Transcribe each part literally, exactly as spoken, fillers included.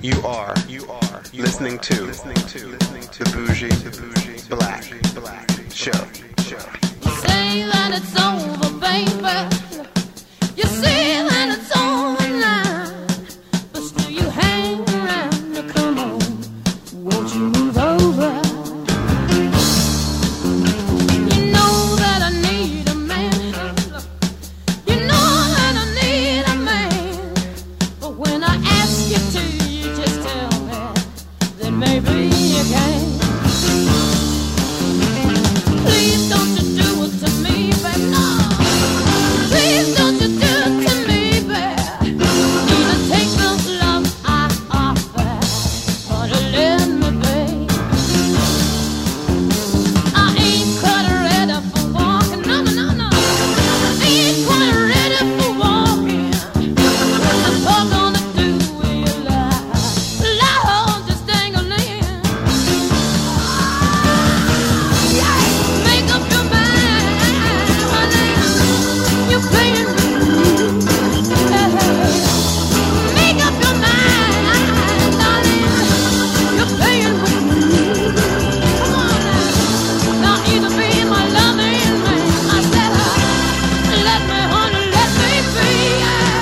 You are, you are listening to, listening to, listening to the Bougie, the Bougie Black, Black Show. Show. You say that it's over, baby. You say that it's over now, but still you hang around. Now come on, won't you move over? You know that I need a man. You know that I need a man. But when I ask you to, you just tell me that maybe you can. Please don't you do it to me, baby, no. Please don't you do it to me, baby. Either take the love I offer, or to let me be. I ain't quite ready for walking, no, no, no, no. I ain't quite ready for walking. What's the fuck gonna do with your life? Lord, just dangling. Make up your mind, honey. You're paying me. Make up your mind, darling. You're paying me. Come on now. Now either be my loving man. I said, uh, let me, honey, let me be.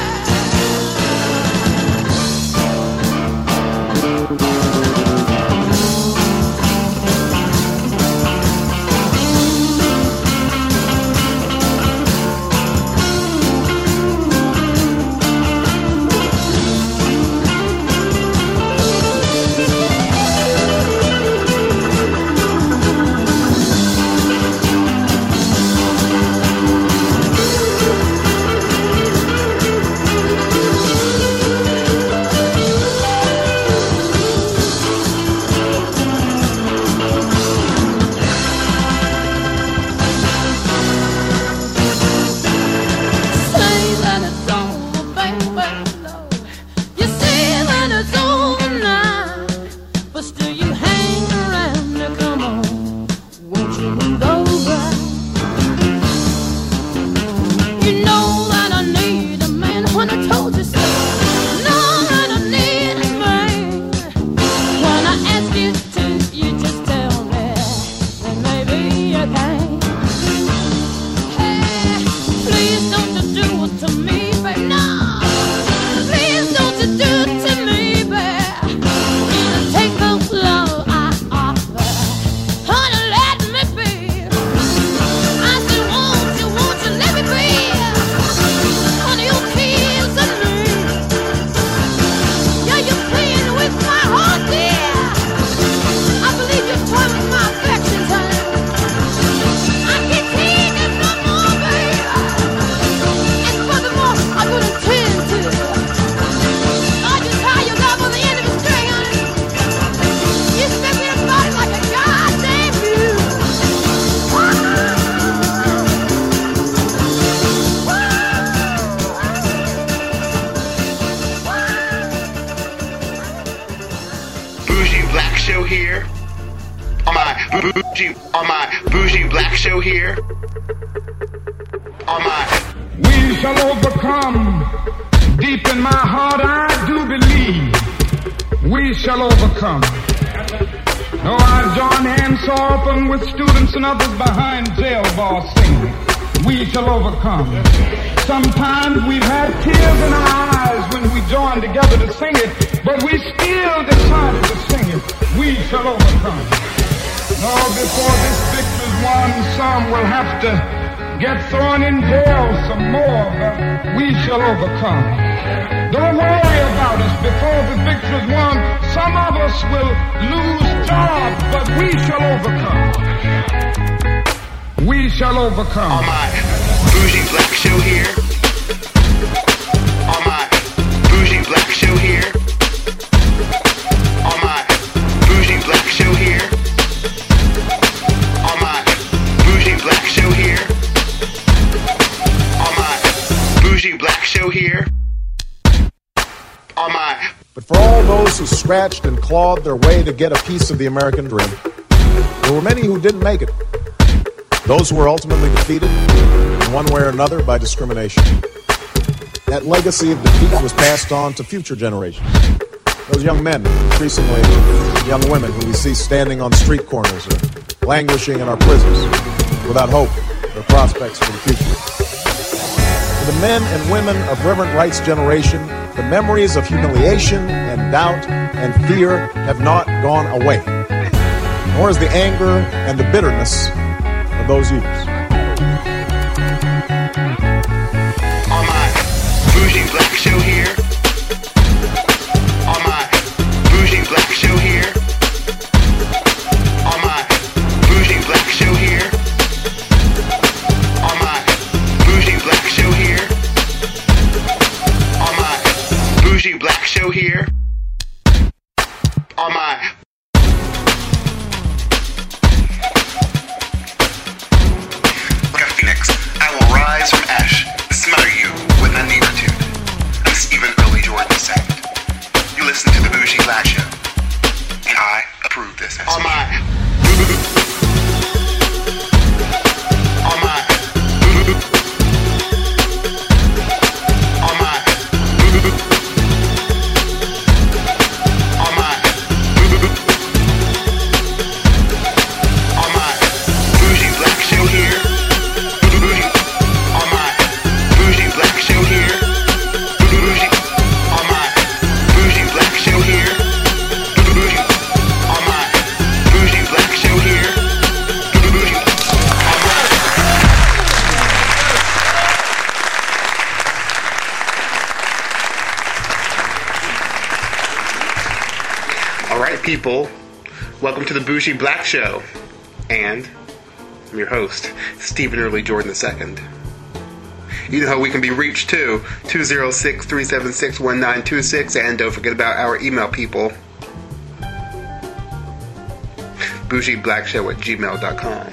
Say that it's over, baby, Lord. You say that it's over now, but still you hang around. Now come on, won't you move over? You know that I need a man when I told you so. Know that I need a man. When I ask you to, you just tell me that maybe you can. Hey, please don't you do it to me, baby, no. Please don't you do it to me, baby. Either take the love I offer, or to let me be. I said, won't you, won't you let me be? Honey, you kissing me. Yeah, you're playing with my heart, dear. I believe you're toying with my affections, honey. I can't take it no more, baby. And furthermore, I would intend to. I just tie your love on the end of a string, honey. You step in a body like a goddamn mule. Bougie Black Show here. On my bougie, on my Bougie Black Show here. On my We shall overcome. Deep in my heart, I do believe we shall overcome. Though I join hands so often with students and others behind jail bars singing, we shall overcome. Sometimes we've had tears in our eyes when we joined together to sing it, but we still decided to sing it. We shall overcome. No, before this victory's won, some will have to get thrown in jail some more, but we shall overcome. Don't worry about us. Before the victory's won, some of us will lose jobs, but we shall overcome. We shall overcome. on my Bougie Black Show here. On my Bougie Black Show here. On my Bougie Black Show here. On my Bougie Black Show here. On my Bougie Black Show here. On my But for all those who scratched and clawed their way to get a piece of the American dream, there were many who didn't make it. Those who were ultimately defeated in one way or another by discrimination. That legacy of defeat was passed on to future generations. Those young men, increasingly young women who we see standing on street corners or languishing in our prisons without hope or prospects for the future. For the men and women of Reverend Wright's generation, the memories of humiliation and doubt and fear have not gone away, nor is the anger and the bitterness of those years. On my bougie black show here. On my bougie black show here. On my bougie black show here. On my bougie black show here. On my bougie black show here. On my like a phoenix, I will rise from ash, smother you with a negritude. I'm Stephen Early Jordan the second. You listen to the Bougie Black Show, and I approve this as on my on my on my on my on my bougie black show here. Bougie on my bougie black show here. Bougie on my bougie black show here. Bougie on my bougie black show here. Bougie on my. All right, people. Welcome to the Bougie Black Show, and I'm your host, Stephen Early Jordan the second. You know how we can be reached too, two oh six, three seven six, one nine two six, and don't forget about our email, people, bougieblackshow at gmail dot com.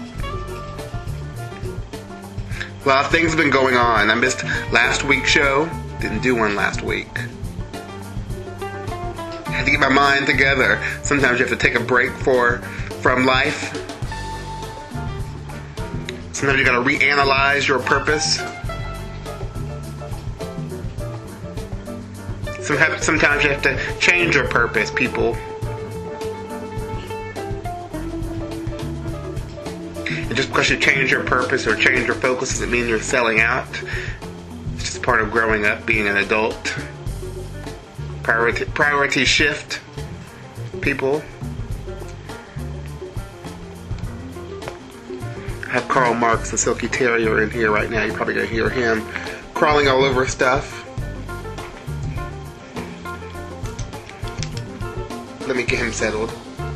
A lot of things have been going on. I missed last week's show, didn't do one last week. I had to get my mind together. Sometimes you have to take a break for from life. Sometimes you gotta reanalyze your purpose. Sometimes, sometimes you have to change your purpose, people. And just because you change your purpose or change your focus doesn't mean you're selling out. It's just part of growing up, being an adult. Priority, priority shift, people. I have Karl Marx, the Silky Terrier, in here right now. You're probably going to hear him crawling all over stuff. Let me get him settled.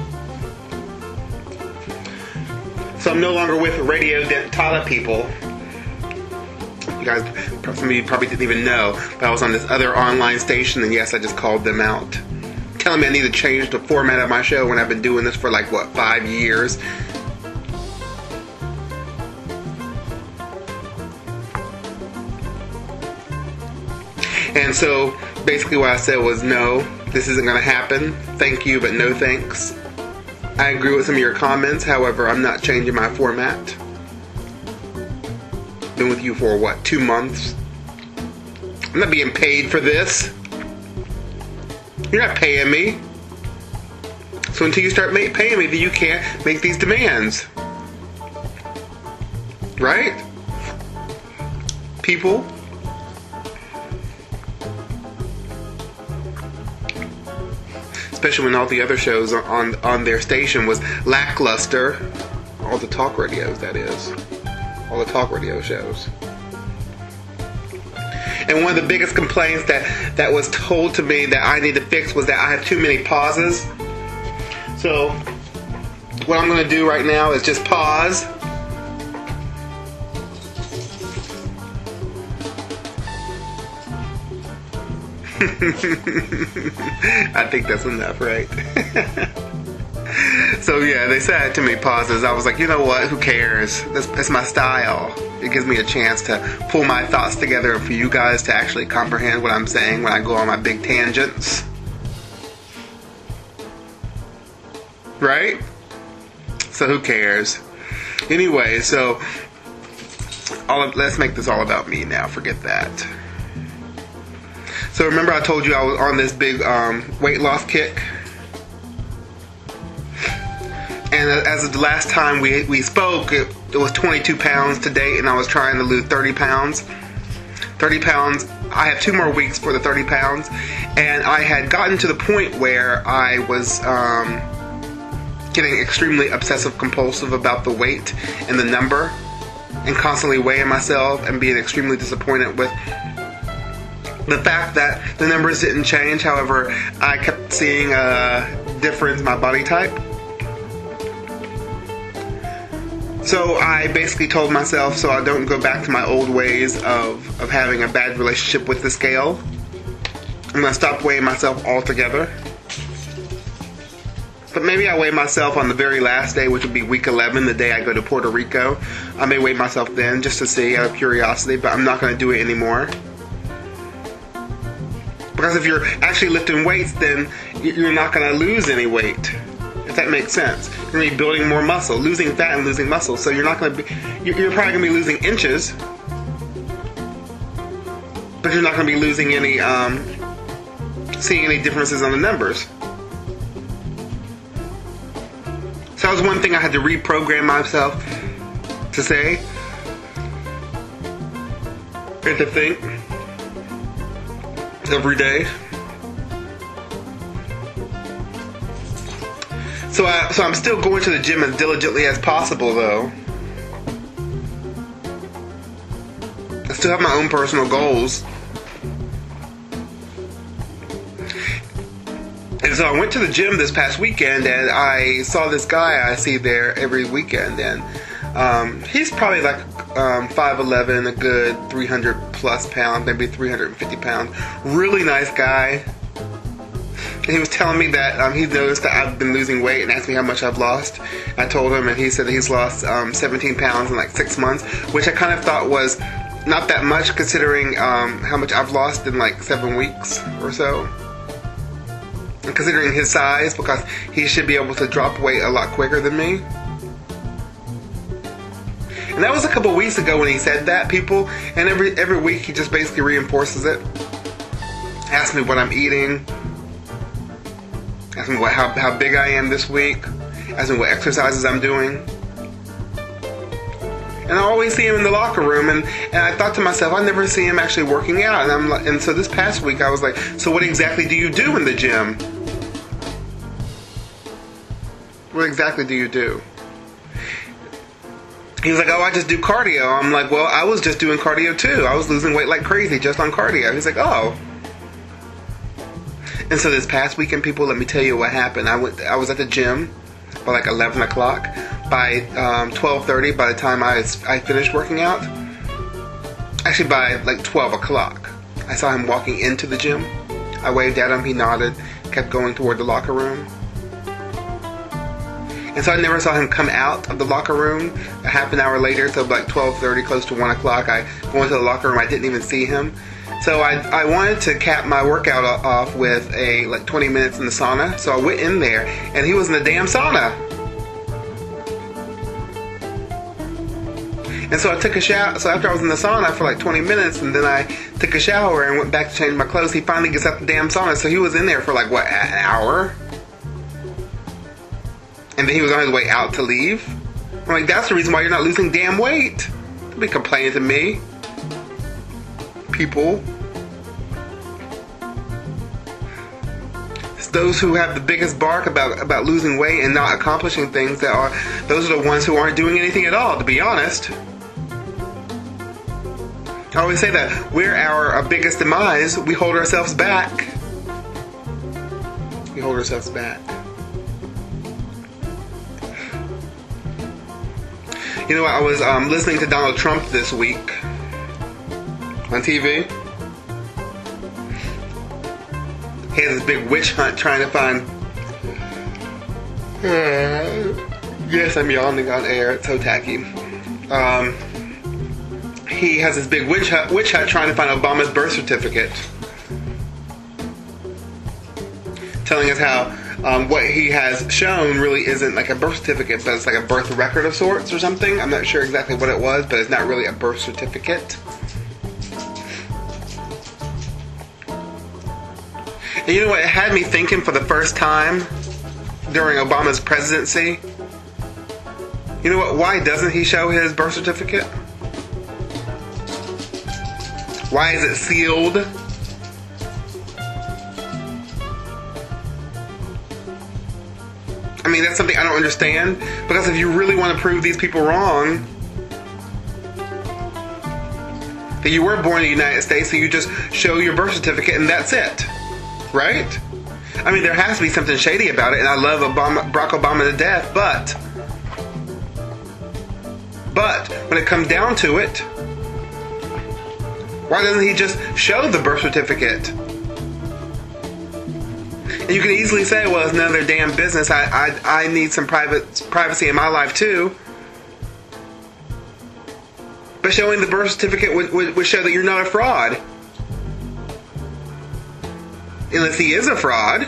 So I'm no longer with Radio Dentala, people. You guys, some of you probably didn't even know, but I was on this other online station, and yes, I just called them out. Telling me I need to change the format of my show when I've been doing this for like, what, five years? And so, basically what I said was, no, this isn't going to happen. Thank you, but no thanks. I agree with some of your comments, however, I'm not changing my format. Been with you for, what, two months? I'm not being paid for this. You're not paying me. So until you start ma- paying me, then you can't make these demands. Right? People? Especially when all the other shows on, on their station was lackluster. All the talk radios, that is. All the talk radio shows. And one of the biggest complaints that, that was told to me that I need to fix was that I have too many pauses. So, what I'm going to do right now is just pause. I think that's enough, right? So yeah, they said to me pauses. I was like, you know what? Who cares? That's, that's my style. It gives me a chance to pull my thoughts together and for you guys to actually comprehend what I'm saying when I go on my big tangents. Right? So who cares? Anyway, so all of, let's make this all about me now. Forget that. So remember I told you I was on this big um, weight loss kick? And as of the last time we we spoke, it, it was twenty-two pounds to date, and I was trying to lose thirty pounds. thirty pounds. I have two more weeks for the thirty pounds, and I had gotten to the point where I was um, getting extremely obsessive compulsive about the weight and the number, and constantly weighing myself and being extremely disappointed with the fact that the numbers didn't change. However, I kept seeing a difference in my body type. So I basically told myself, so I don't go back to my old ways of, of having a bad relationship with the scale, I'm going to stop weighing myself altogether. But maybe I weigh myself on the very last day, which would be week eleven, the day I go to Puerto Rico. I may weigh myself then just to see, out of curiosity, but I'm not going to do it anymore. Because if you're actually lifting weights, then you're not going to lose any weight. If that makes sense. You're going to be building more muscle, losing fat and losing muscle. So you're not going to be, you're probably going to be losing inches, but you're not going to be losing any, um, seeing any differences on the numbers. So that was one thing I had to reprogram myself to say and to think every day. So, I, so I'm still going to the gym as diligently as possible, though. I still have my own personal goals. And so I went to the gym this past weekend, and I saw this guy I see there every weekend, and um, he's probably like um, five eleven, a good three hundred plus pounds, maybe three hundred fifty pounds. Really nice guy. And he was telling me that um, he noticed that I've been losing weight and asked me how much I've lost. I told him, and he said that he's lost um, seventeen pounds in like six months, which I kind of thought was not that much considering um, how much I've lost in like seven weeks or so. And considering his size, because he should be able to drop weight a lot quicker than me. And that was a couple weeks ago when he said that, people. And every every week he just basically reinforces it. Asks me what I'm eating. Ask me what, how, how big I am this week. Ask me what exercises I'm doing. And I always see him in the locker room, and, and I thought to myself, I never see him actually working out. And I'm like, and so this past week I was like, so what exactly do you do in the gym? What exactly do you do? He was like, oh, I just do cardio. I'm like, well, I was just doing cardio too. I was losing weight like crazy just on cardio. He's like, oh. And so this past weekend, people, let me tell you what happened. I went. I was at the gym by like eleven o'clock. By um, twelve thirty, by the time I, I finished working out, actually by like twelve o'clock, I saw him walking into the gym. I waved at him. He nodded, kept going toward the locker room. And so I never saw him come out of the locker room. A half an hour later, so like twelve thirty, close to one o'clock, I go into the locker room. I didn't even see him. So I I wanted to cap my workout off with a like twenty minutes in the sauna. So I went in there, and he was in the damn sauna. And so I took a shower. So after I was in the sauna for like twenty minutes, and then I took a shower and went back to change my clothes, he finally gets out the damn sauna. So he was in there for like, what, an hour? And then he was on his way out to leave. I'm like, that's the reason why you're not losing damn weight. Don't be complaining to me, people. It's those who have the biggest bark about, about losing weight and not accomplishing things that are, those are the ones who aren't doing anything at all, to be honest. I always say that we're our, our biggest demise. We hold ourselves back. We hold ourselves back. You know what, I was um, listening to Donald Trump this week on T V. He has this big witch hunt trying to find... Uh, yes, I'm yawning on air. It's so tacky. Um, he has this big witch hunt, witch hunt trying to find Obama's birth certificate. Telling us how um, what he has shown really isn't like a birth certificate, but it's like a birth record of sorts or something. I'm not sure exactly what it was, but it's not really a birth certificate. And you know what? It had me thinking for the first time during Obama's presidency. You know what? Why doesn't he show his birth certificate? Why is it sealed? I mean, that's something I don't understand. Because if you really want to prove these people wrong, that you were born in the United States, so you just show your birth certificate and that's it. Right? I mean, there has to be something shady about it, and I love Obama, Barack Obama to death, but but when it comes down to it, why doesn't he just show the birth certificate? And you can easily say, well, it's none of their damn business. I I, I need some private privacy in my life too. But showing the birth certificate would, would, would show that you're not a fraud. Unless he is a fraud.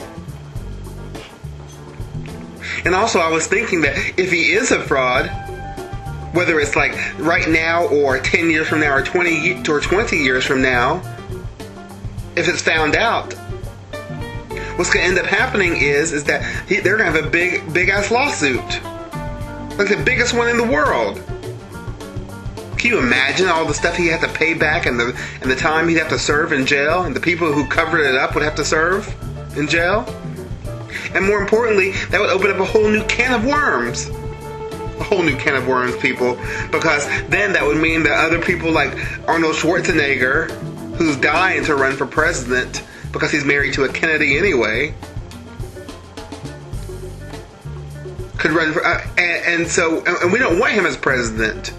And also I was thinking that if he is a fraud, whether it's like right now or ten years from now or twenty or twenty years from now, if it's found out, what's going to end up happening is is that he, they're going to have a big, big ass lawsuit. Like the biggest one in the world. Can you imagine all the stuff he'd have to pay back and the and the time he'd have to serve in jail, and the people who covered it up would have to serve in jail? And more importantly, that would open up a whole new can of worms. A whole new can of worms, people. Because then that would mean that other people like Arnold Schwarzenegger, who's dying to run for president because he's married to a Kennedy anyway, could run for... Uh, and, and so... And we don't want him as president.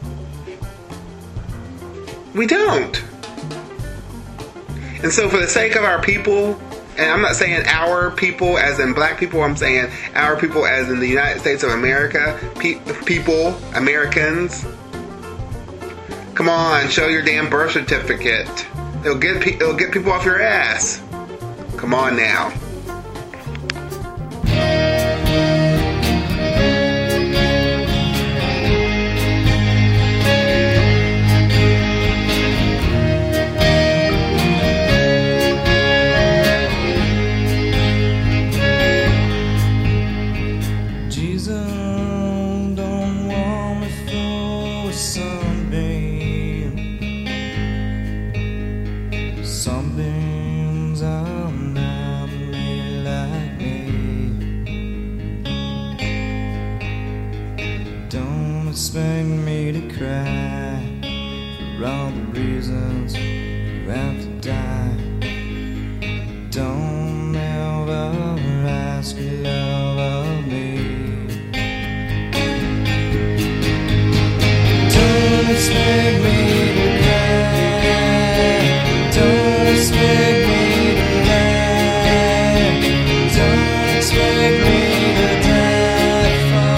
We don't. And so for the sake of our people, and I'm not saying our people as in black people, I'm saying our people as in the United States of America, pe- people, Americans, come on, show your damn birth certificate. It'll get, pe- it'll get people off your ass. Come on now. Expect me to cry for all the reasons you have to die. Don't ever ask your love of me. Don't expect me to cry. Don't expect me to lie. Don't expect me to die for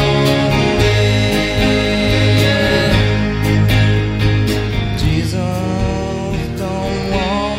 Jesus, don't want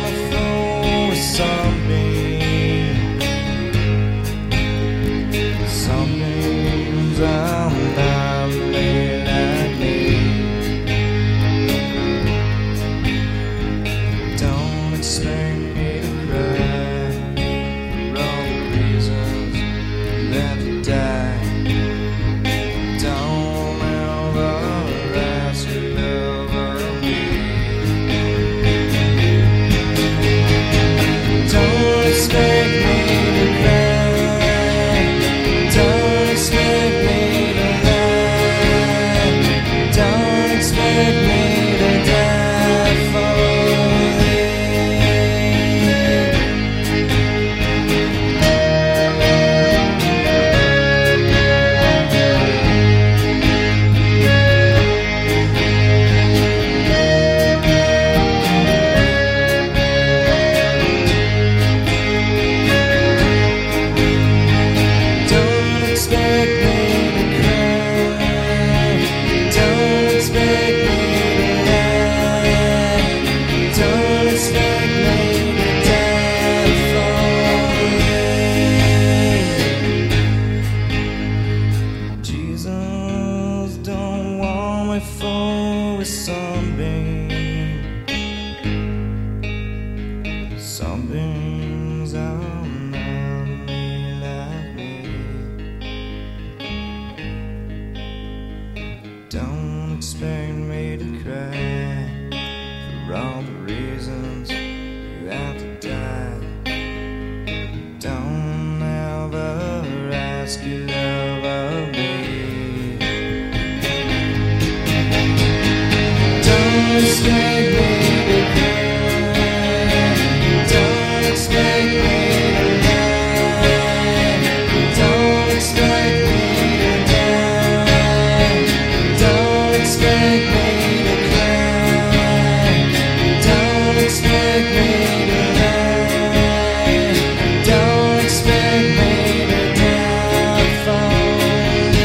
expect me to cry. Don't expect me to lie. Don't expect me to die. Don't expect me to cry. Don't expect me to lie. Don't expect me to die for you.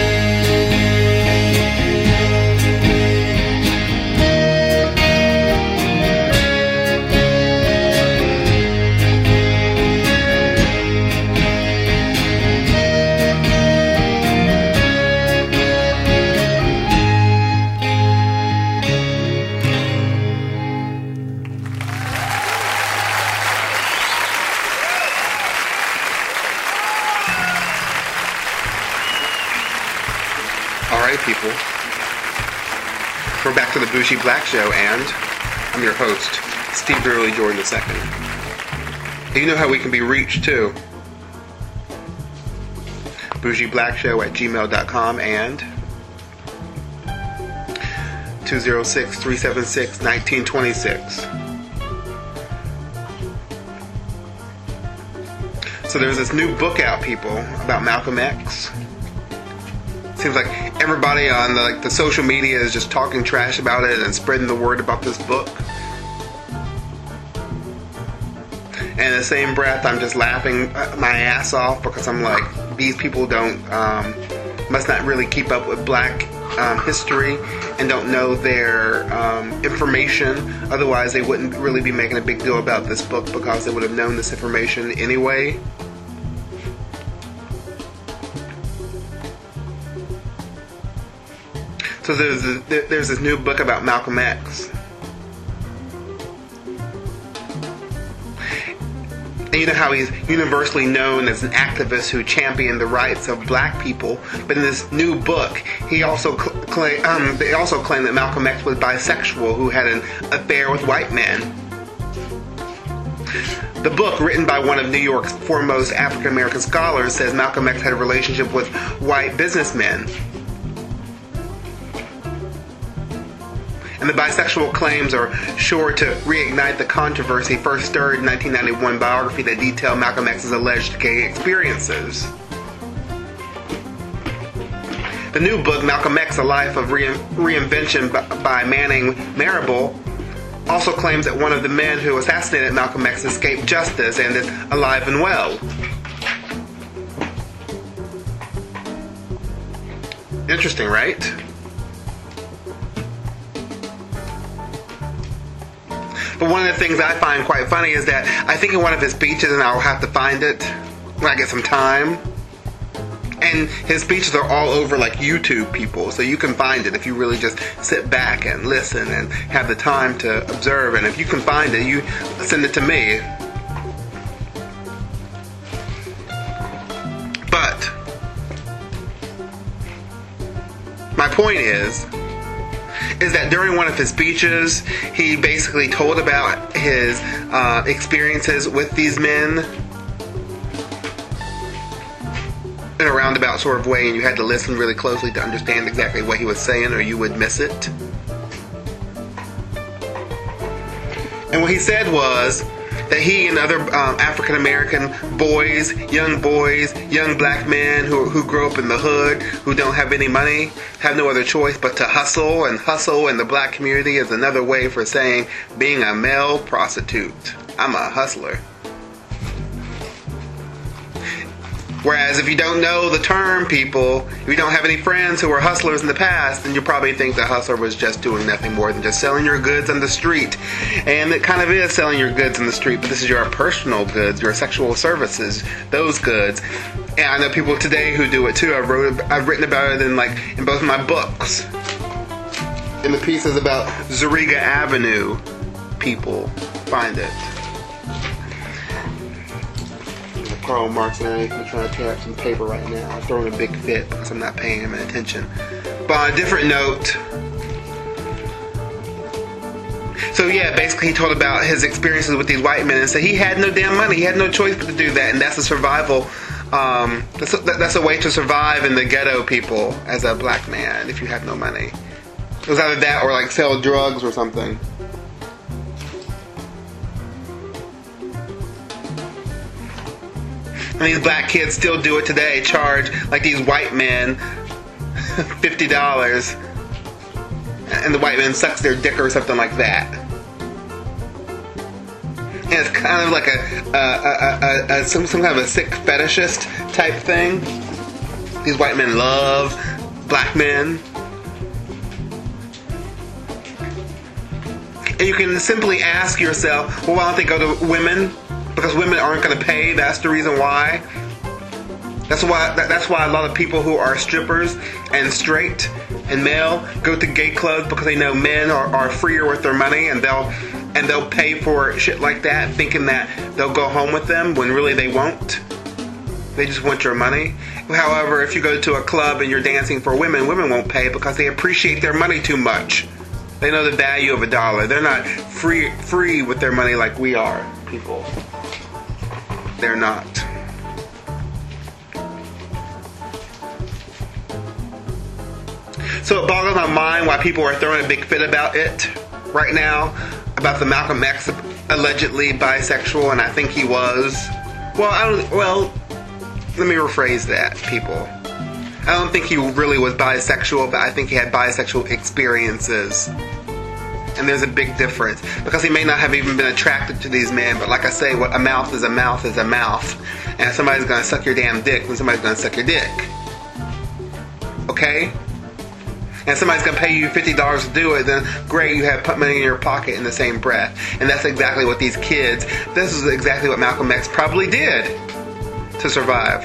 All right, people. We're back to the Bougie Black Show, and I'm your host, Steve Early Jordan the Second. You know how we can be reached, too. Bougie Black Show at gmail dot com and two oh six, three seven six, one nine two six. So there's this new book out, people, about Malcolm X. Seems like everybody on the, like the social media is just talking trash about it and spreading the word about this book. And in the same breath, I'm just laughing my ass off because I'm like, these people don't, um, must not really keep up with black um, history and don't know their um, information. Otherwise, they wouldn't really be making a big deal about this book because they would have known this information anyway. So there's a, there's this new book about Malcolm X. And you know how he's universally known as an activist who championed the rights of black people. But in this new book, he also cl- claim, um, they also claim that Malcolm X was bisexual who had an affair with white men. The book, written by one of New York's foremost African American scholars, says Malcolm X had a relationship with white businessmen. And the bisexual claims are sure to reignite the controversy first stirred in nineteen ninety-one biography that detailed Malcolm X's alleged gay experiences. The new book, Malcolm X, A Life of Rein- Reinvention by Manning Marable, also claims that one of the men who assassinated Malcolm X escaped justice and is alive and well. Interesting, right? But one of the things I find quite funny is that I think in one of his speeches, and I'll have to find it when I get some time, and his speeches are all over like YouTube, people, so you can find it if you really just sit back and listen and have the time to observe. And if you can find it, you send it to me. But my point is is that during one of his speeches, he basically told about his uh, experiences with these men in a roundabout sort of way, and you had to listen really closely to understand exactly what he was saying, or you would miss it. And what he said was that he and other um, African American boys, young boys, young black men who who grow up in the hood, who don't have any money, have no other choice but to hustle, and hustle in the black community is another way for saying being a male prostitute. I'm a hustler. Whereas if you don't know the term, people, if you don't have any friends who were hustlers in the past, then you probably think the hustler was just doing nothing more than just selling your goods on the street. And it kind of is selling your goods on the street, but this is your personal goods, your sexual services, those goods. And I know people today who do it too. I've, wrote, I've written about it in like in both of my books. In the pieces about Zariga Avenue, people find it. Karl Marx and everything. I'm trying to tear up some paper right now. I'm throwing a big fit because I'm not paying him any attention. But on a different note, so yeah, basically he told about his experiences with these white men and said he had no damn money. He had no choice but to do that, and that's a survival. Um, that's a, that's a way to survive in the ghetto, people, as a black man if you have no money. It was either that or like sell drugs or something. And these black kids still do it today, charge like these white men fifty dollars, and the white man sucks their dick or something like that. And it's kind of like a, a, a, a, a some, some kind of a sick fetishist type thing. These white men love black men. And you can simply ask yourself, well, why don't they go to women? Because women aren't going to pay. That's the reason why. That's why. That's why a lot of people who are strippers and straight and male go to gay clubs, because they know men are, are freer with their money, and they'll and they'll pay for shit like that, thinking that they'll go home with them when really they won't. They just want your money. However, if you go to a club and you're dancing for women, women won't pay because they appreciate their money too much. They know the value of a dollar. They're not free free with their money like we are, people. They're not. So it boggles my mind why people are throwing a big fit about it right now, about the Malcolm X allegedly bisexual, and I think he was. Well, I don't. Well, let me rephrase that, people. I don't think he really was bisexual, but I think he had bisexual experiences. And there's a big difference, because he may not have even been attracted to these men, but like I say, what a mouth is a mouth is a mouth. And if somebody's going to suck your damn dick, then somebody's going to suck your dick. Okay? And if somebody's going to pay you fifty dollars to do it, then great, you have put money in your pocket in the same breath. And that's exactly what these kids, this is exactly what Malcolm X probably did to survive.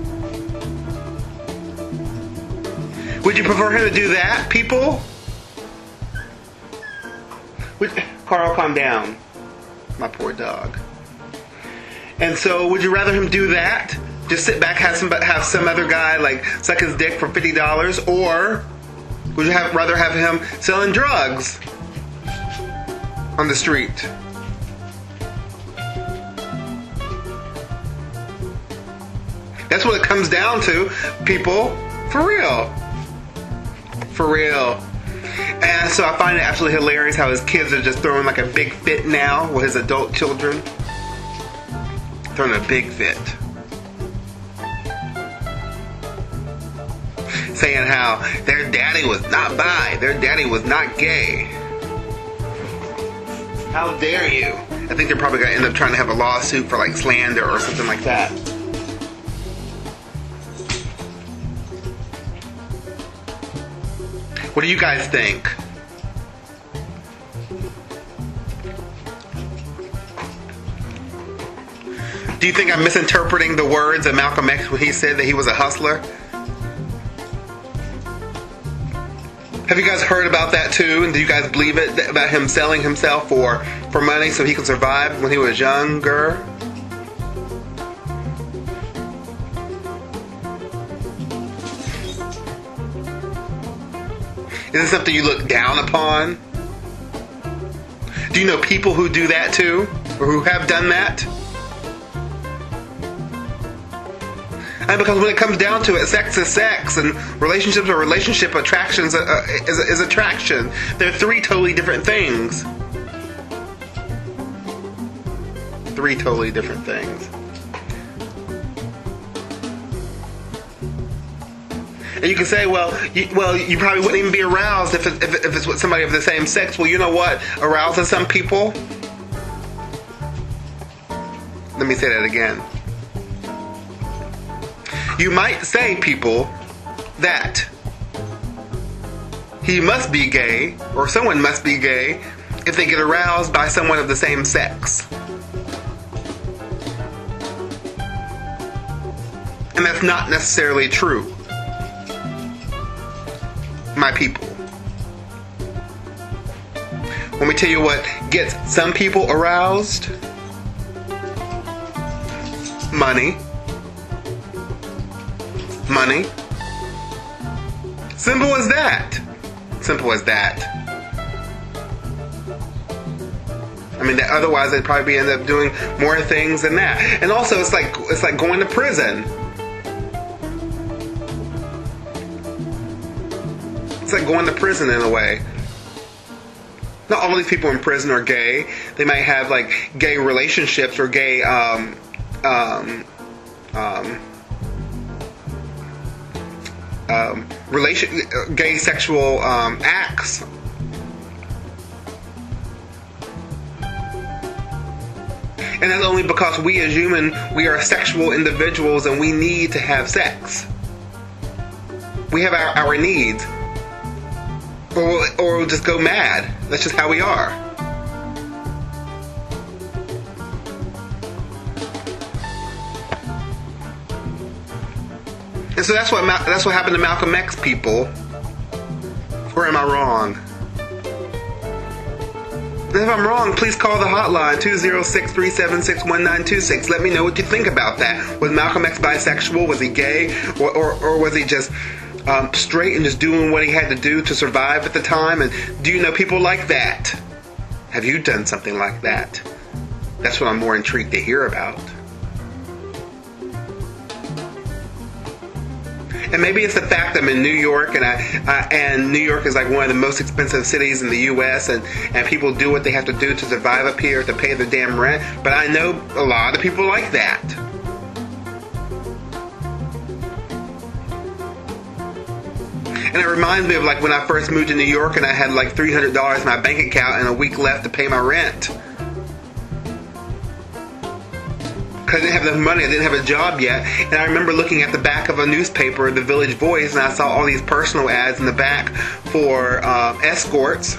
Would you prefer him to do that, people? Would, Carl, calm down. My poor dog. And so, would you rather him do that? Just sit back, have some, have some other guy like suck his dick for fifty dollars, or would you have, rather have him selling drugs on the street? That's what it comes down to, people. For real. For real. And so I find it absolutely hilarious how his kids are just throwing like a big fit now with his adult children. Throwing a big fit. Saying how their daddy was not bi, their daddy was not gay. How dare you? I think they're probably going to end up trying to have a lawsuit for like slander or something like that. What do you guys think? Do you think I'm misinterpreting the words of Malcolm X when he said that he was a hustler? Have you guys heard about that too? And do you guys believe it, about him selling himself for, for money so he could survive when he was younger? Is it something you look down upon? Do you know people who do that too? Or who have done that? And because when it comes down to it, sex is sex, and relationships are relationship, attractions uh, is, is attraction. They're three totally different things. Three totally different things. And you can say, well, you, well, you probably wouldn't even be aroused if, it, if, if it's with somebody of the same sex. Well, you know what arouses some people? Let me say that again. You might say, people, that he must be gay, or someone must be gay, if they get aroused by someone of the same sex. And that's not necessarily true, my people. Let me tell you what gets some people aroused. Money. Money. Simple as that. Simple as that. I mean, that, otherwise they'd probably end up doing more things than that. And also, it's like it's like going to prison. It's like going to prison in a way. Not all these people in prison are gay. They might have like gay relationships or gay um, um, um, um, relation, gay sexual um, acts. And that's only because we as human, we are sexual individuals and we need to have sex. We have our, our needs. Or we'll, or we'll just go mad. That's just how we are. And so that's what that's what happened to Malcolm X people. Or am I wrong? And if I'm wrong, please call the hotline two oh six, three seven six, one nine two six. Let me know what you think about that. Was Malcolm X bisexual? Was he gay? Or, or, or was he just um, straight and just doing what he had to do to survive at the time? And do you know people like that? Have you done something like that? That's what I'm more intrigued to hear about. And maybe it's the fact that I'm in New York, and I, I and New York is like one of the most expensive cities in the U S, and, and people do what they have to do to survive up here, to pay their damn rent. But I know a lot of people like that. And it reminds me of like when I first moved to New York and I had like three hundred dollars in my bank account and a week left to pay my rent. Because I didn't have enough money, I didn't have a job yet. And I remember looking at the back of a newspaper, the Village Voice, and I saw all these personal ads in the back for uh, escorts.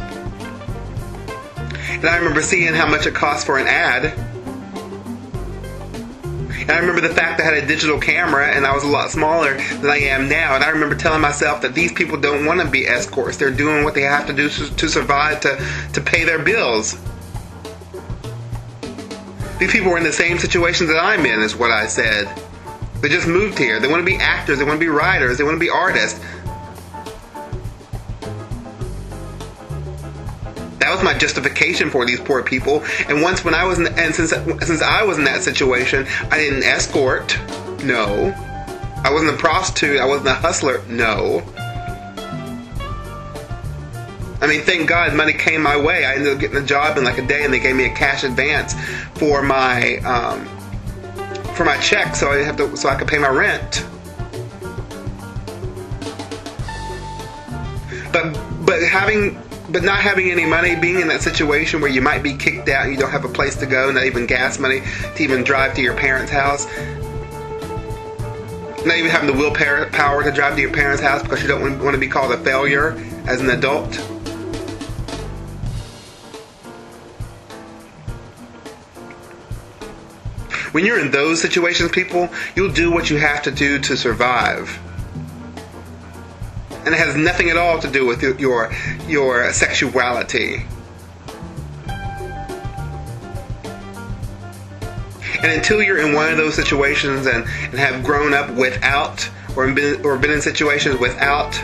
And I remember seeing how much it cost for an ad. And I remember the fact that I had a digital camera and I was a lot smaller than I am now. And I remember telling myself that these people don't want to be escorts. They're doing what they have to do to, to survive, to, to pay their bills. These people are in the same situation that I'm in, is what I said. They just moved here. They want to be actors. They want to be writers. They want to be artists. That was my justification for these poor people. And once when I was in, and since since I was in that situation, I didn't escort. No. I wasn't a prostitute. I wasn't a hustler. No. I mean, thank God money came my way. I ended up getting a job in like a day, and they gave me a cash advance for my um, for my check, so I have to, so I could pay my rent. But but having but not having any money, being in that situation where you might be kicked out, and you don't have a place to go, not even gas money to even drive to your parents' house, not even having the willpower to drive to your parents' house because you don't want to be called a failure as an adult. When you're in those situations, people, you'll do what you have to do to survive. And it has nothing at all to do with your your sexuality. And until you're in one of those situations and, and have grown up without, or been, or been in situations without,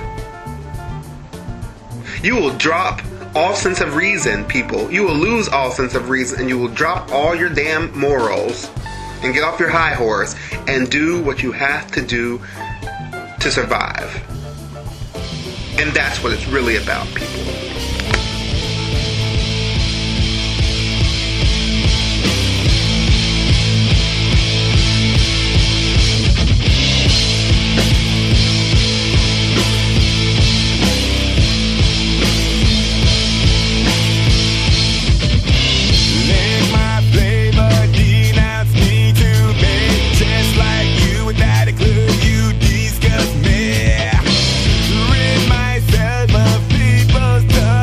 you will drop all sense of reason, people. You will lose all sense of reason, and you will drop all your damn morals and get off your high horse and do what you have to do to survive. And that's what it's really about, people. Rid myself of people's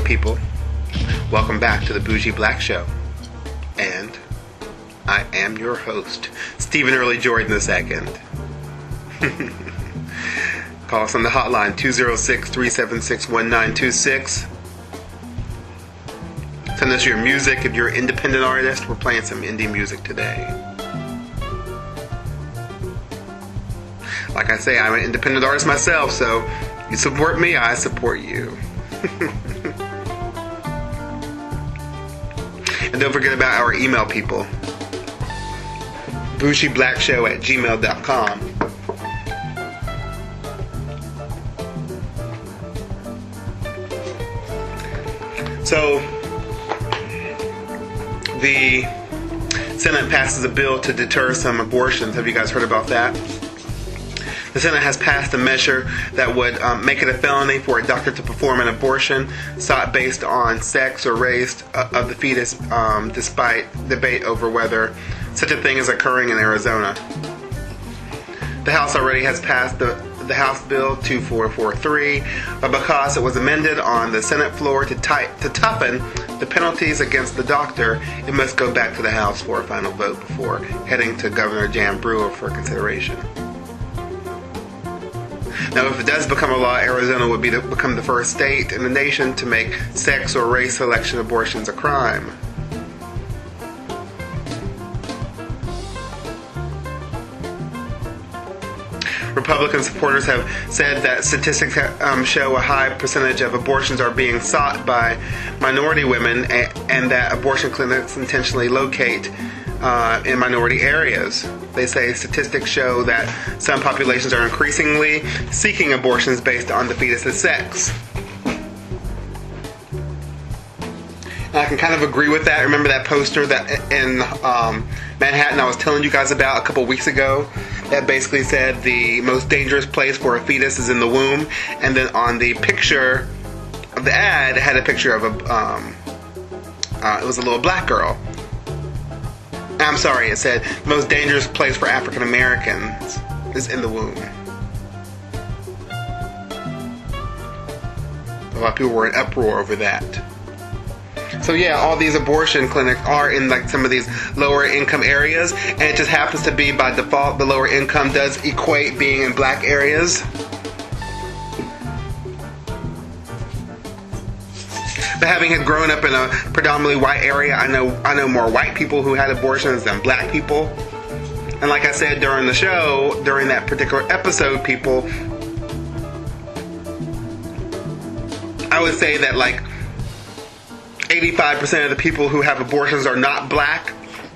people. Welcome back to the Bougie Black Show. And I am your host, Stephen Early Jordan the second. Call us on the hotline, two oh six, three seven six, one nine two six. Send us your music. If you're an independent artist, we're playing some indie music today. Like I say, I'm an independent artist myself, so you support me, I support you. And don't forget about our email, people. bougie black show at gmail dot com. So, the Senate passes a bill to deter some abortions. Have you guys heard about that? The Senate has passed a measure that would um, make it a felony for a doctor to perform an abortion sought based on sex or race uh, of the fetus, um, despite debate over whether such a thing is occurring in Arizona. The House already has passed the, the House Bill two four four three, but because it was amended on the Senate floor to, tight, to toughen the penalties against the doctor, it must go back to the House for a final vote before heading to Governor Jan Brewer for consideration. Now, if it does become a law, Arizona would be to become the first state in the nation to make sex or race selection abortions a crime. Republican supporters have said that statistics um, show a high percentage of abortions are being sought by minority women, and, and that abortion clinics intentionally locate uh, in minority areas. They say statistics show that some populations are increasingly seeking abortions based on the fetus's sex. And I can kind of agree with that. Remember that poster that in um, Manhattan I was telling you guys about a couple weeks ago? That basically said the most dangerous place for a fetus is in the womb. And then on the picture of the ad, it had a picture of a, um, uh, it was a little black girl. I'm sorry, it said the most dangerous place for African Americans is in the womb. A lot of people were in uproar over that. So yeah, all these abortion clinics are in like some of these lower income areas, and it just happens to be by default the lower income does equate being in black areas. But having had grown up in a predominantly white area, I know I know more white people who had abortions than black people. And like I said during the show, during that particular episode, people, I would say that like eighty-five percent of the people who have abortions are not black.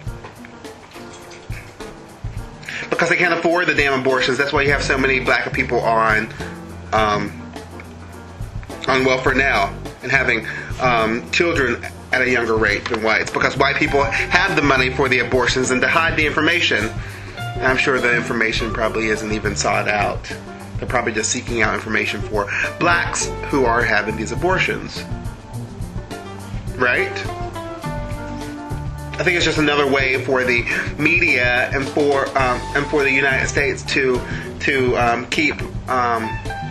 Because they can't afford the damn abortions. That's why you have so many black people on um, on welfare now and having um, children at a younger rate than whites. Because white people have the money for the abortions and to hide the information. And I'm sure the information probably isn't even sought out. They're probably just seeking out information for blacks who are having these abortions. Right? I think it's just another way for the media and for um, and for the United States to to um, keep um,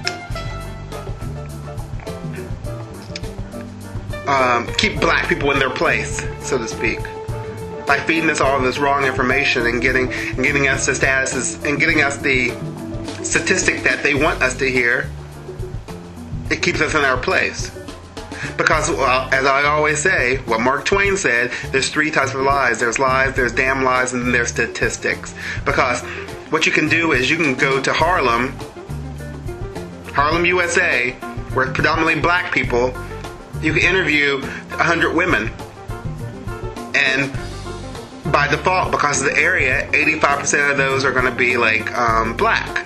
um, keep black people in their place, so to speak, by feeding us all of this wrong information and getting and getting us the statuses and getting us the statistic that they want us to hear. It keeps us in our place. Because, well, as I always say, what Mark Twain said, there's three types of lies. There's lies, there's damn lies, and then there's statistics. Because what you can do is you can go to Harlem, Harlem, U S A, where it's predominantly black people. You can interview one hundred women. And by default, because of the area, eighty-five percent of those are going to be, like, um, black.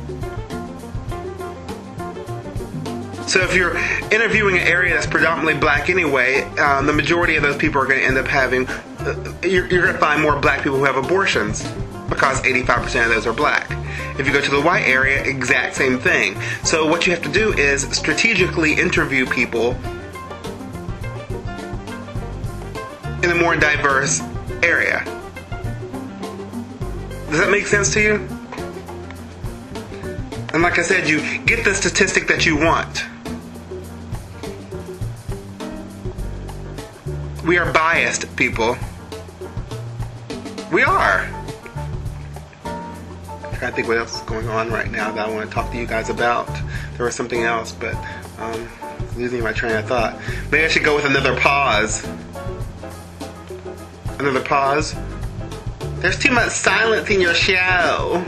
So if you're interviewing an area that's predominantly black anyway, um, the majority of those people are going to end up having, uh, you're, you're going to find more black people who have abortions because eighty-five percent of those are black. If you go to the white area, exact same thing. So what you have to do is strategically interview people in a more diverse area. Does that make sense to you? And like I said, you get the statistic that you want. we are biased, people. We are. I'm trying to think what else is going on right now that I want to talk to you guys about. There was something else, but um, losing my train of thought. Maybe I should go with another pause. Another pause. There's too much silence in your show.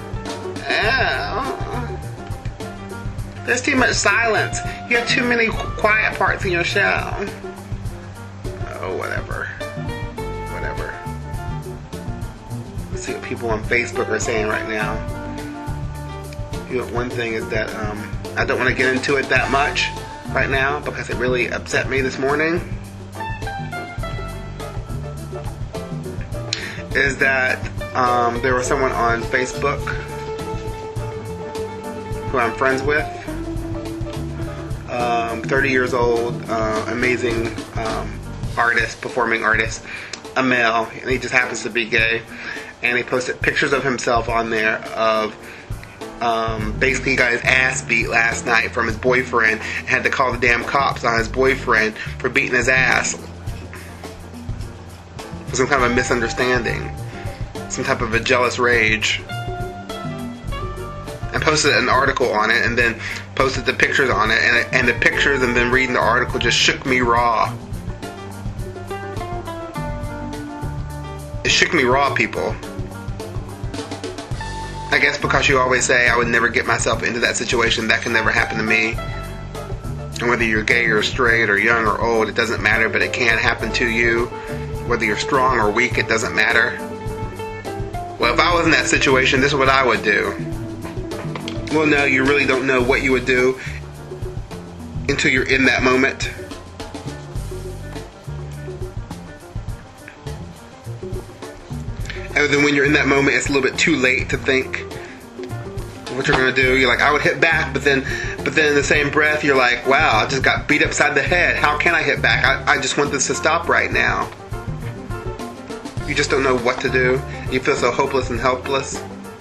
Oh. There's too much silence. You have too many quiet parts in your show. Oh, whatever. Whatever. Let's see what people on Facebook are saying right now. You know, one thing is that um, I don't want to get into it that much right now because it really upset me this morning. Is that um, there was someone on Facebook who I'm friends with, um, thirty years old, uh, amazing um, artist, performing artist, a male, and he just happens to be gay, and he posted pictures of himself on there of um, basically he got his ass beat last night from his boyfriend and had to call the damn cops on his boyfriend for beating his ass. For some kind of a misunderstanding, some type of a jealous rage, and posted an article on it, and then posted the pictures on it, and, and the pictures and then reading the article just shook me raw. It shook me raw, people. I guess because you always say I would never get myself into that situation, that can never happen to me. And whether you're gay or straight or young or old, it doesn't matter, but it can happen to you. Whether you're strong or weak, it doesn't matter. Well, if I was in that situation, this is what I would do. Well, no, you really don't know what you would do until you're in that moment. And then when you're in that moment, it's a little bit too late to think what you're going to do. You're like, I would hit back, but then but then in the same breath, you're like, wow, I just got beat upside the head. How can I hit back? I, I just want this to stop right now. You just don't know what to do. You feel so hopeless and helpless.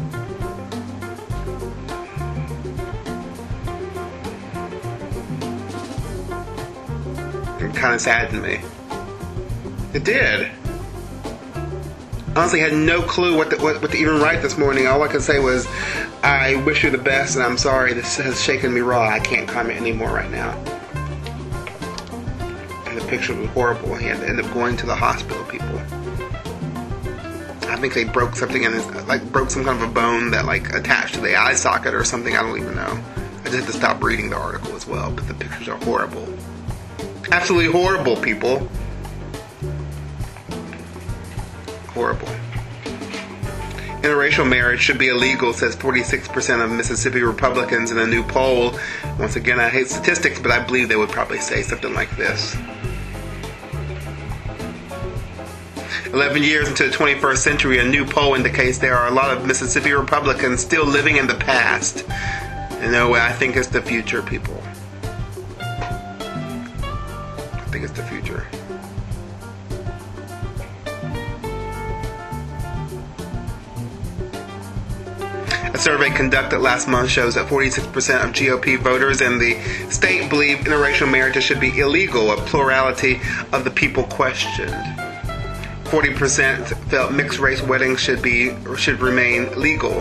It kind of saddened me. It did. Honestly, I had no clue what to, what, what to even write this morning. All I could say was, I wish you the best and I'm sorry. This has shaken me raw. I can't comment anymore right now. And the picture was horrible. He had to end up going to the hospital, people. I think they broke something in his, like broke some kind of a bone that like attached to the eye socket or something. I don't even know. I just had to stop reading the article as well, but the pictures are horrible. Absolutely horrible, people. Horrible. Interracial marriage should be illegal, says forty-six percent of Mississippi Republicans in a new poll. Once again, I hate statistics, but I believe they would probably say something like this. Eleven years into the twenty-first century, a new poll indicates there are a lot of Mississippi Republicans still living in the past. And no way, I think it's the future, people. I think it's the future. A survey conducted last month shows that forty-six percent of G O P voters in the state believe interracial marriages should be illegal, a plurality of the people questioned. forty percent felt mixed-race weddings should be should remain legal,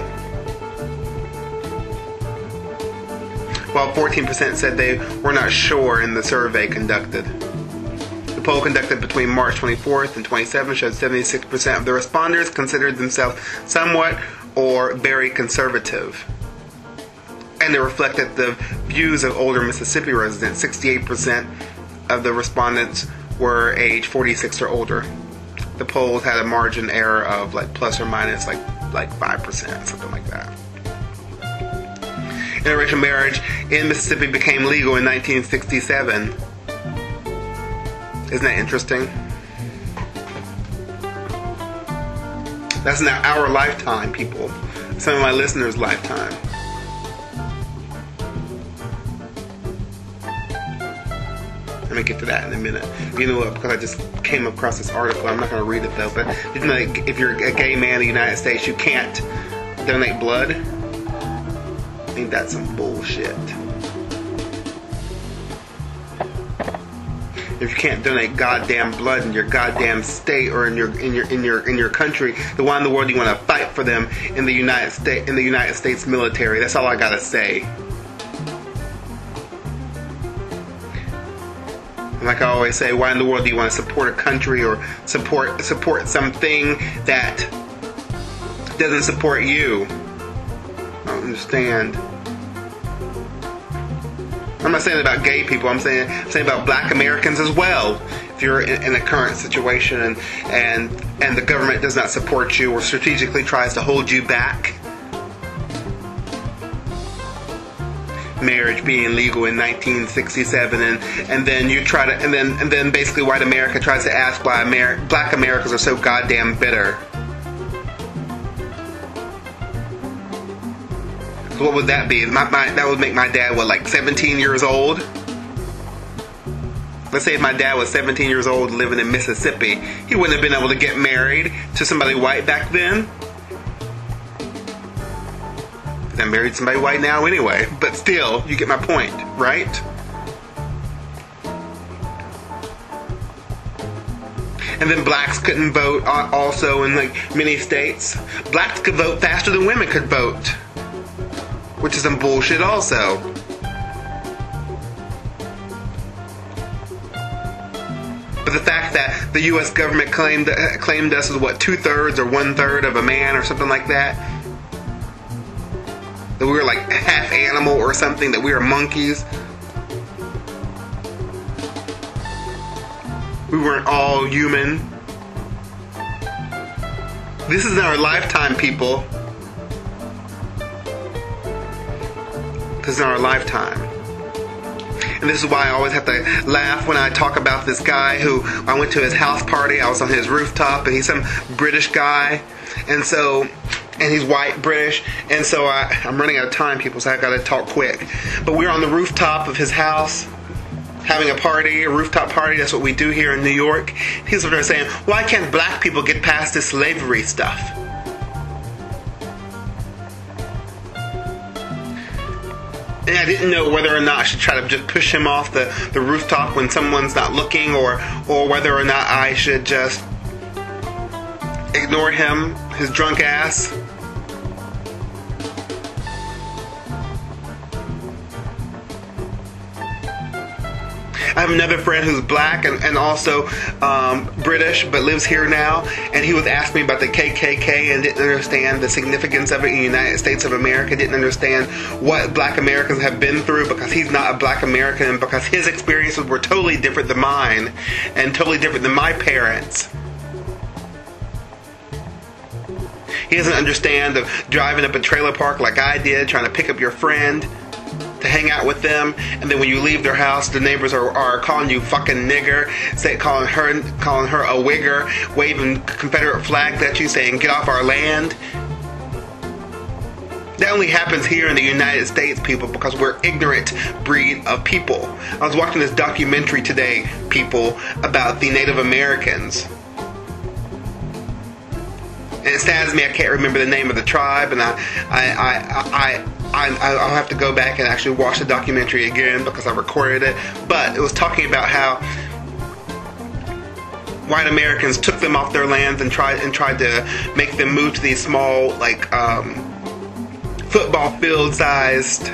while fourteen percent said they were not sure in the survey conducted. The poll conducted between March twenty-fourth and twenty-seventh showed seventy-six percent of the respondents considered themselves somewhat or very conservative. And it reflected the views of older Mississippi residents. sixty-eight percent of the respondents were age forty-six or older. The polls had a margin error of like plus or minus like like five percent, something like that. Interracial marriage in Mississippi became legal in nineteen sixty-seven. Isn't that interesting? That's not our lifetime, people. Some of my listeners' lifetime. Let me get to that in a minute. You know what? Because I just came across this article. I'm not going to read it though. But you know, if you're a gay man in the United States, you can't donate blood. I think that's some bullshit. if you can't donate goddamn blood in your goddamn state or in your in your in your in your country, then why in the world do you want to fight for them in the United States in the United States military? That's all I gotta say. Like I always say, why in the world do you want to support a country or support support something that doesn't support you? I don't understand. I'm not saying about gay people. I'm saying I'm saying about Black Americans as well. If you're in, in a current situation and and and the government does not support you or strategically tries to hold you back. Marriage being legal in nineteen sixty-seven, and and then you try to and then and then basically white America tries to ask why Amer- Black Americans are so goddamn bitter. So what would that be? My, my, that would make my dad, what, like seventeen years old? Let's say if my dad was seventeen years old living in Mississippi, he wouldn't have been able to get married to somebody white back then. I married somebody white now anyway, but still, you get my point, right? And then blacks couldn't vote also in like many states. Blacks could vote faster than women could vote, which is some bullshit also. But the fact that the U S government claimed claimed us as what, two thirds or one third of a man or something like that, that we were like half animal or something, that we were monkeys. We weren't all human. This is in our lifetime, people. This is in our lifetime. And this is why I always have to laugh when I talk about this guy who I went to his house party. I was on his rooftop, and he's some British guy. And so... And he's white, British, and so I, I'm running out of time, people, so I gotta talk quick. But we were on the rooftop of his house, having a party, a rooftop party. That's what we do here in New York. He's over there saying, why can't black people get past this slavery stuff? And I didn't know whether or not I should try to just push him off the, the rooftop when someone's not looking, or, or whether or not I should just ignore him, his drunk ass. I have another friend who's black and, and also um, British, but lives here now, and he was asking me about the K K K and didn't understand the significance of it in the United States of America, didn't understand what black Americans have been through, because he's not a black American, and because his experiences were totally different than mine and totally different than my parents. He doesn't understand of driving up a trailer park like I did, trying to pick up your friend to hang out with them, and then when you leave their house, the neighbors are, are calling you fucking nigger, say calling her calling her a wigger, waving Confederate flags at you, saying get off our land. That only happens here in the United States, people, because we're ignorant breed of people. I was watching this documentary today, people, about the Native Americans. And it saddens me I can't remember the name of the tribe, and I, I, I, I, I, I'll have to go back and actually watch the documentary again because I recorded it. But it was talking about how white Americans took them off their lands and tried and tried to make them move to these small, like, um, football field sized,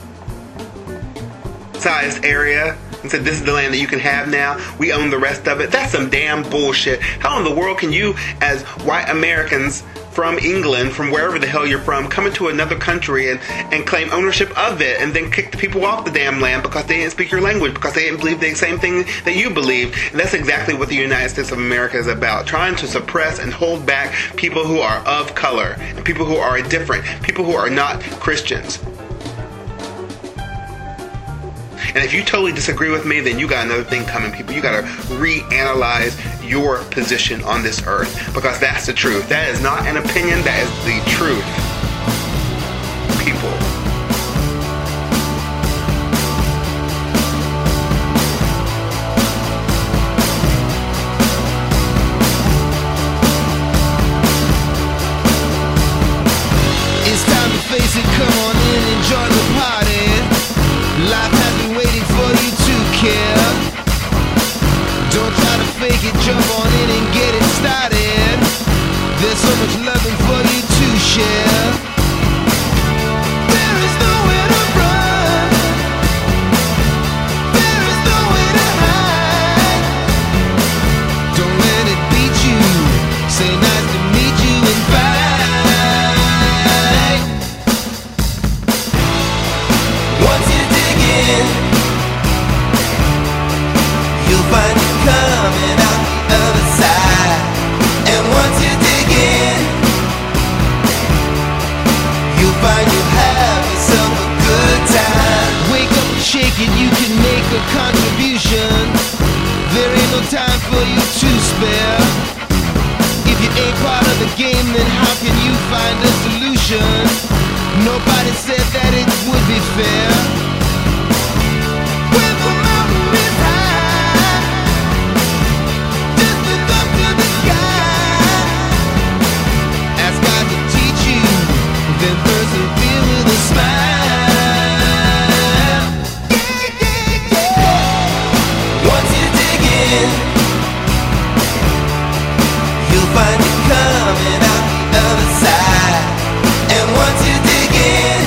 sized area. And said, this is the land that you can have now. We own the rest of it. That's some damn bullshit. How in the world can you, as white Americans from England, from wherever the hell you're from, come into another country and, and claim ownership of it and then kick the people off the damn land because they didn't speak your language, because they didn't believe the same thing that you believe? And that's exactly what the United States of America is about. Trying to suppress and hold back people who are of color and people who are different, people who are not Christians. And if you totally disagree with me, then you got another thing coming, people. You got to reanalyze your position on this earth, because that's the truth. That is not an opinion. That is the truth, people. It's time to face it. Come on in, enjoy the party. Life has been waiting for you to care. started. There's so much loving for you to share. There is nowhere to run. There is nowhere to hide. Don't let it beat you. Say nice to meet you and fight. Once you dig in, you'll find it coming out the other side. And once you dig in, you'll find you have yourself a good time. Wake up and shake it, you can make a contribution. There ain't no time for you to spare. If you ain't part of the game, then how can you find a solution? Nobody said that it would be fair. When the mountain is high, just look up to the sky. Ask God to teach you, then persevere with a smile. Yeah, yeah, yeah. Once you dig in, you'll find it coming out the other side. And once you dig in,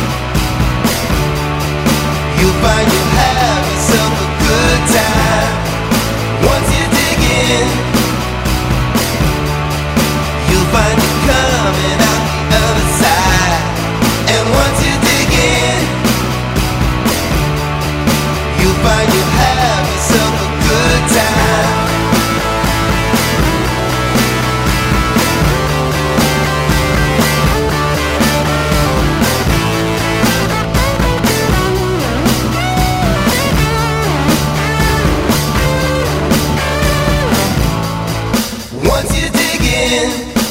you'll find you have yourself a good time. Once you dig in, you'll find it coming out the other side. And once you dig in, you'll find you have yourself a good time. Once you dig in,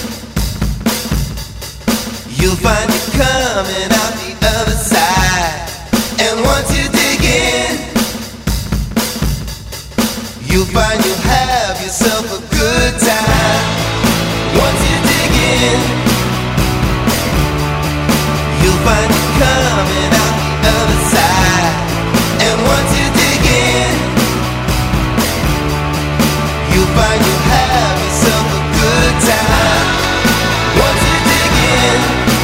you'll find it coming out the other side. And once you dig in, you'll find you'll have yourself a good time. Once you dig in, you'll find it coming out the other side. And once you dig in, you'll find you'll have yourself a good time. Once you dig in,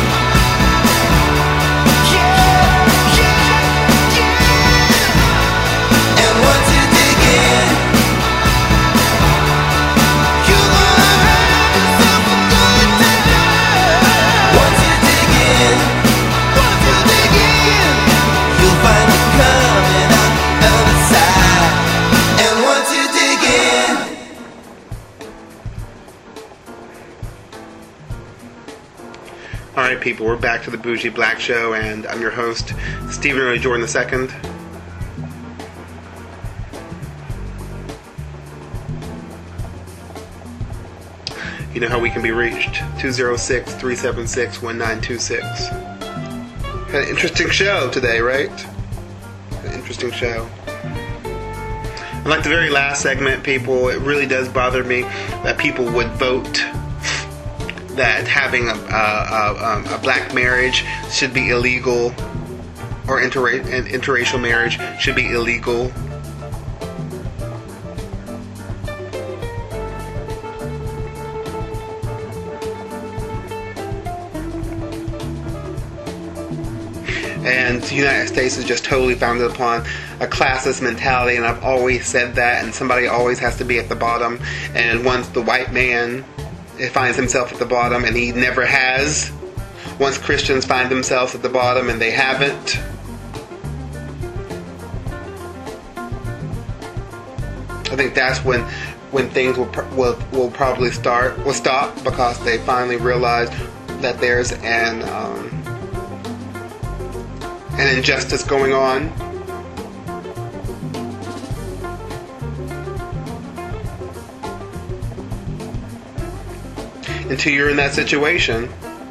yeah, yeah, yeah. And once you dig in, you're gonna have yourself a good time. Once you dig in, once you dig in, you'll find it coming out the other side. And once you dig in, Alright, people, we're back to the Bougie Black Show, and I'm your host, Stephen Ray Jordan the second. You know how we can be reached, two oh six, three seven six, one nine two six. Had an interesting show today, right? An interesting show. And like the very last segment, people, it really does bother me that people would vote that having a, a, a, a black marriage should be illegal, or interra- an interracial marriage should be illegal. And the United States is just totally founded upon a classist mentality, and I've always said that, and somebody always has to be at the bottom. And once the white man finds himself at the bottom, and he never has, once Christians find themselves at the bottom and they haven't, I think that's when when things will will will probably start will stop, because they finally realize that there's an um, an injustice going on. Until you're in that situation,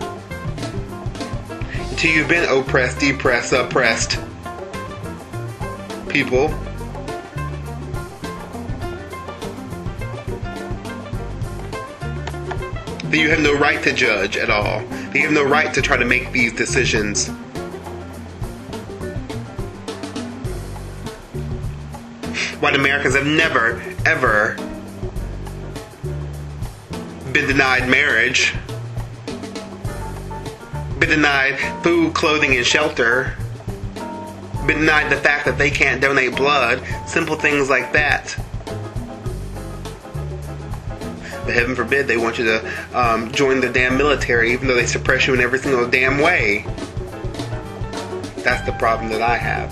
until you've been oppressed, depressed, suppressed, people, then you have no right to judge at all. You have no right to try to make these decisions. White Americans have never, ever been denied marriage, been denied food, clothing, and shelter, been denied the fact that they can't donate blood, simple things like that. But heaven forbid they want you to um, join the damn military, even though they suppress you in every single damn way. That's the problem that I have.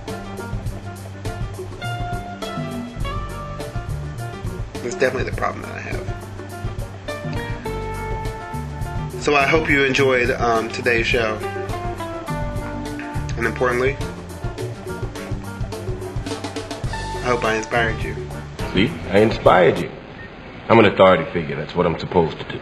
That's definitely the problem that I have. So I hope you enjoyed um, today's show. And importantly, I hope I inspired you. See, I inspired you. I'm an authority figure. That's what I'm supposed to do.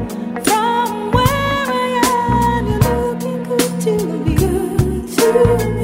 To